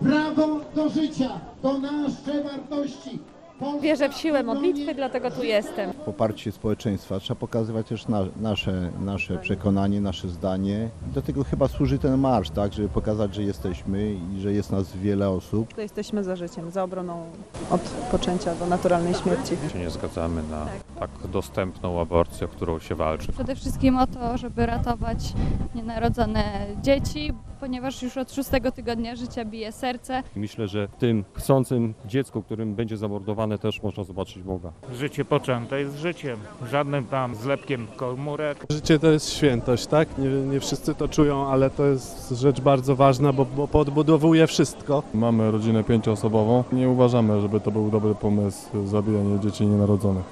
Prawo do życia to nasze wartości. Wierzę w siłę modlitwy, dlatego tu jestem. Poparcie społeczeństwa. Trzeba pokazywać też nasze przekonanie, nasze zdanie. Do tego chyba służy ten marsz, tak, żeby pokazać, że jesteśmy i że jest nas wiele osób. Jesteśmy za życiem, za obroną od poczęcia do naturalnej śmierci. Się nie zgadzamy na tak dostępną aborcję, o którą się walczy. Przede wszystkim o to, żeby ratować nienarodzone dzieci, ponieważ już od 6 tygodnia życia bije serce. Myślę, że w tym chcącym dziecku, którym będzie zamordowane, też można zobaczyć Boga. Życie poczęte jest życiem, żadnym tam zlepkiem komórek. Życie to jest świętość, tak? Nie wszyscy to czują, ale to jest rzecz bardzo ważna, bo podbudowuje wszystko. Mamy rodzinę 5-osobową. Nie uważamy, żeby to był dobry pomysł zabijanie dzieci nienarodzonych.